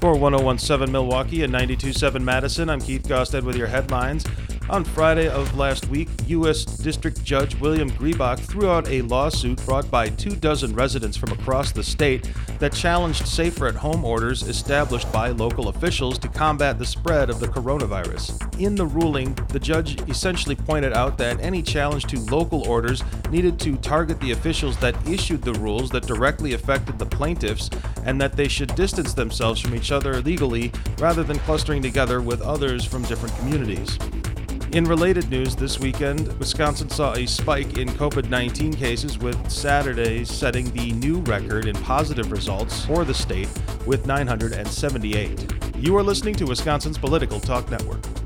For 1017 Milwaukee and 92.7 Madison, I'm Keith Gostad with your headlines. On Friday of last week, U.S. District Judge William Griebach threw out a lawsuit brought by 24 residents from across the state that challenged safer-at-home orders established by local officials to combat the spread of the coronavirus. In the ruling, the judge essentially pointed out that any challenge to local orders needed to target the officials that issued the rules that directly affected the plaintiffs, and that they should distance themselves from each other legally rather than clustering together with others from different communities. In related news this weekend, Wisconsin saw a spike in COVID-19 cases, with Saturday setting the new record in positive results for the state with 978. You are listening to Wisconsin's Political Talk Network.